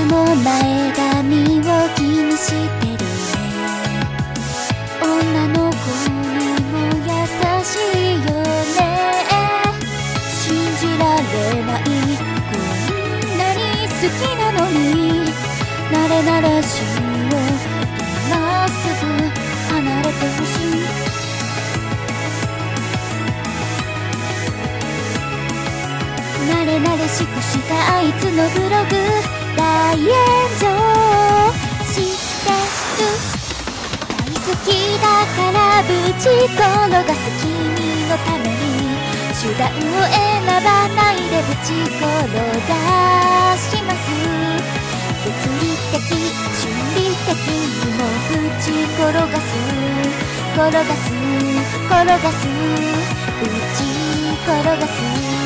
の前髪を気にしてるね。女の子にも優しいよね。信じられない、こんなに好きなのに。なれなれしよう、今すぐ離れてほしい。なれなれしくしたあいつのブログ大炎上してる。大好きだからぶち転がす君のために手段を選ばないでぶち転がします。物理的心理的にもぶち転がす転がす転がすぶち転がす。